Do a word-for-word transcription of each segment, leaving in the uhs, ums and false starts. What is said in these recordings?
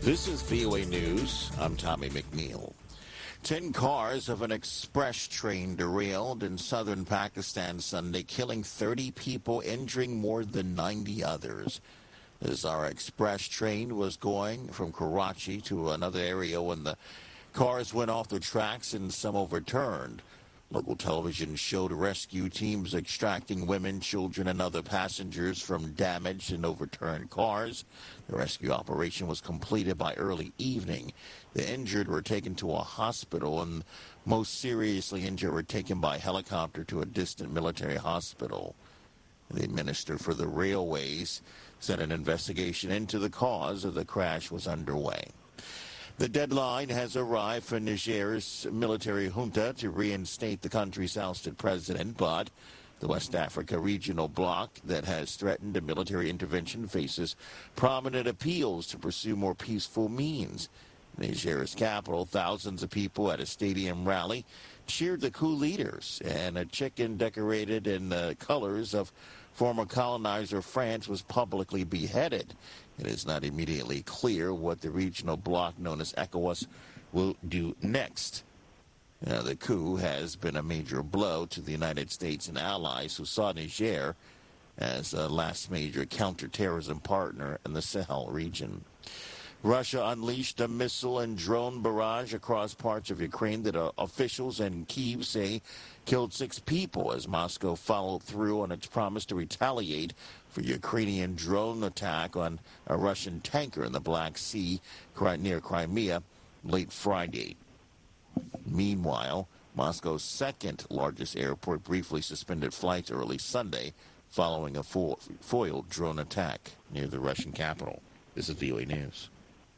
This is V O A News. I'm Tommy McNeil. Ten cars of an express train derailed in southern Pakistan Sunday, killing thirty people, injuring more than ninety others. As our express train was going from Karachi to another area when the cars went off the tracks and some overturned. Local television showed rescue teams extracting women, children, and other passengers from damaged and overturned cars. The rescue operation was completed by early evening. The injured were taken to a hospital, and most seriously injured were taken by helicopter to a distant military hospital. The minister for the railways said an investigation into the cause of the crash was underway. The deadline has arrived for Niger's military junta to reinstate the country's ousted president, but the West Africa regional bloc that has threatened a military intervention faces prominent appeals to pursue more peaceful means. In Niger's capital, thousands of people at a stadium rally cheered the coup leaders, and a chicken decorated in the colors of former colonizer France was publicly beheaded. It is not immediately clear what the regional bloc known as ECOWAS will do next. Now, the coup has been a major blow to the United States and allies who saw Niger as a last major counterterrorism partner in the Sahel region. Russia unleashed a missile and drone barrage across parts of Ukraine that uh, officials in Kyiv say killed six people as Moscow followed through on its promise to retaliate for Ukrainian drone attack on a Russian tanker in the Black Sea near Crimea late Friday. Meanwhile, Moscow's second largest airport briefly suspended flights early Sunday following a fo- foiled drone attack near the Russian capital. This is V O A News.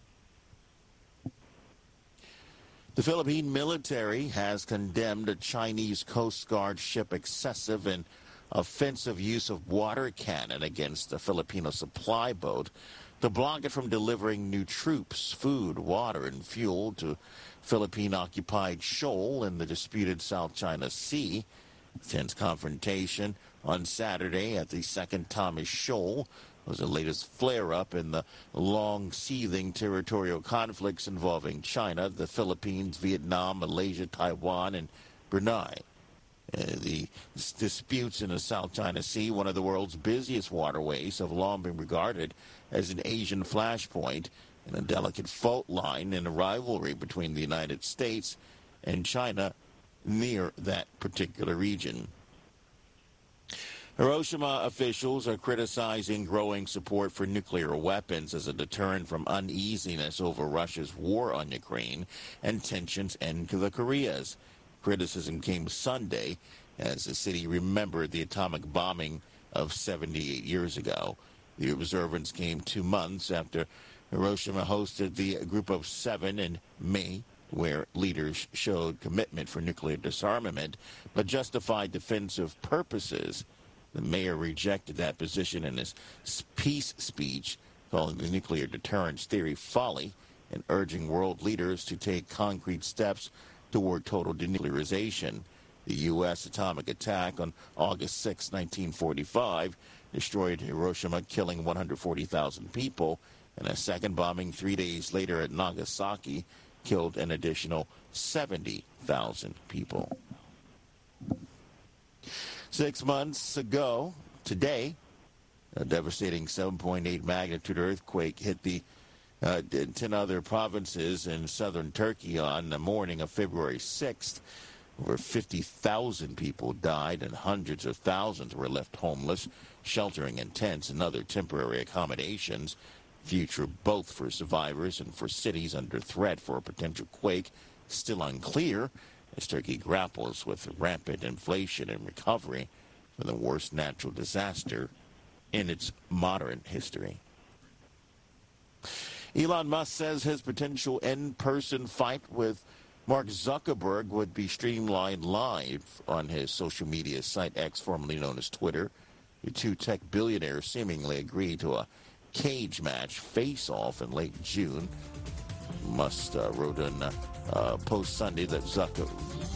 The Philippine military has condemned a Chinese Coast Guard ship excessive and offensive use of water cannon against a Filipino supply boat to block it from delivering new troops, food, water, and fuel to Philippine-occupied shoal in the disputed South China Sea. Tense confrontation on Saturday at the Second Thomas Shoal was the latest flare-up in the long, seething territorial conflicts involving China, the Philippines, Vietnam, Malaysia, Taiwan, and Brunei. Uh, the disputes in the South China Sea, one of the world's busiest waterways, have long been regarded as an Asian flashpoint and a delicate fault line in a rivalry between the United States and China near that particular region. Hiroshima officials are criticizing growing support for nuclear weapons as a deterrent from uneasiness over Russia's war on Ukraine and tensions in the Koreas. Criticism came Sunday as the city remembered the atomic bombing of seventy-eight years ago. The observance came two months after Hiroshima hosted the Group of Seven in May, where leaders showed commitment for nuclear disarmament but justified defensive purposes. The mayor rejected that position in his peace speech, calling the nuclear deterrence theory folly and urging world leaders to take concrete steps toward total denuclearization. The U S atomic attack on August sixth, nineteen forty-five, destroyed Hiroshima, killing one hundred forty thousand people, and a second bombing three days later at Nagasaki killed an additional seventy thousand people. Six months ago, today, a devastating seven point eight magnitude earthquake hit the uh, ten other provinces in southern Turkey on the morning of February sixth. Over fifty thousand people died and hundreds of thousands were left homeless, sheltering in tents and other temporary accommodations. Future both for survivors and for cities under threat for a potential quake still unclear, as Turkey grapples with rampant inflation and recovery from the worst natural disaster in its modern history. Elon Musk says his potential in-person fight with Mark Zuckerberg would be streamlined live on his social media site X, formerly known as Twitter. The two tech billionaires seemingly agreed to a cage match face-off in late June. Musk uh, wrote in uh, uh, post Sunday that Zucker